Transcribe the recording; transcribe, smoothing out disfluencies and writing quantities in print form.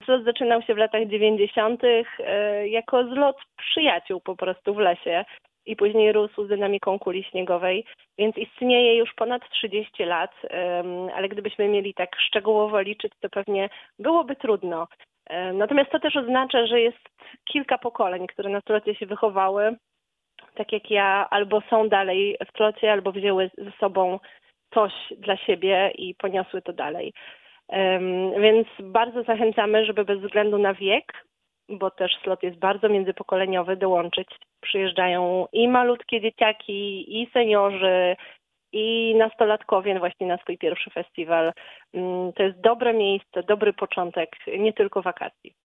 slot zaczynał się w latach 90. Jako zlot przyjaciół po prostu w lesie i później rósł z dynamiką kuli śniegowej, więc istnieje już ponad 30 lat, ale gdybyśmy mieli tak szczegółowo liczyć, to pewnie byłoby trudno. Natomiast to też oznacza, że jest kilka pokoleń, które na slocie się wychowały, tak jak ja, albo są dalej w slocie, albo wzięły ze sobą coś dla siebie i poniosły to dalej. Więc bardzo zachęcamy, żeby bez względu na wiek, bo też slot jest bardzo międzypokoleniowy, dołączyć. Przyjeżdżają i malutkie dzieciaki, i seniorzy, i nastolatkowie właśnie na swój pierwszy festiwal. To jest dobre miejsce, dobry początek, nie tylko wakacji.